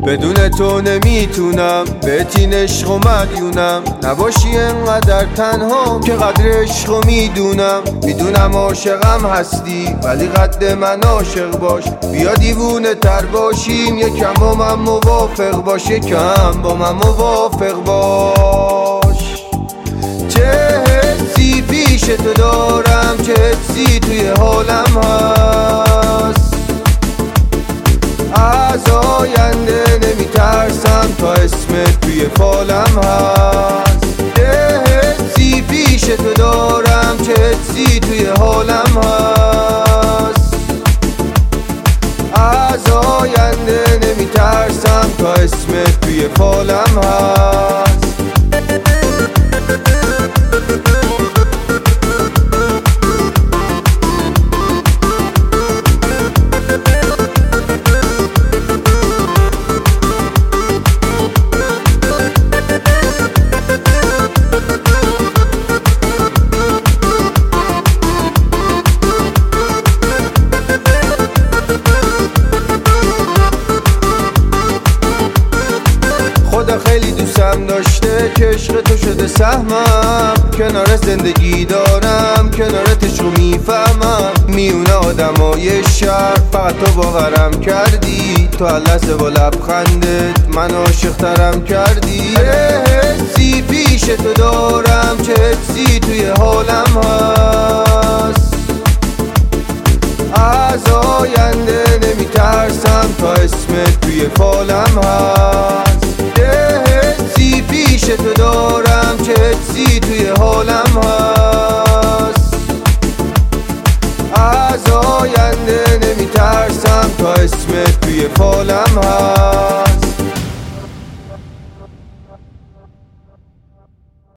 بدون تو نمیتونم، بهت این عشق و مدیونم. نباشی انقدر تنها که قدر عشق و میدونم. میدونم عاشقم هستی ولی قد من عاشق باش. بیا دیوونه تر باشیم، یکم با من موافق باش، یکم با من موافق باش. چه حسی پیش تو دارم، چه حسی توی حالم هست. از آینده نمیترسم تا اسمت توی فالم هست. چه حسی پیش تو دارم، چه حسی توی حالم هست. از آینده نمیترسم تا اسمت توی فالم هست. خدا خیلی دوستم داشته که عشق تو شده سهمم. کنار زندگی دارم، کنارت عشق رو میفهمم. میونه آدمای شهر فقط تو باورم کردی. تو هر لحظه با لبخندت من عاشق ترم کردی. حسی پیش تو دارم، چه حسی توی حالم هست. از آینده نمیترسم تا اسمت توی فالم هست. حسی پیش تو دارم، چه حسی توی حالم هست. از آینده نمیترسم تا اسمت توی فالم هست.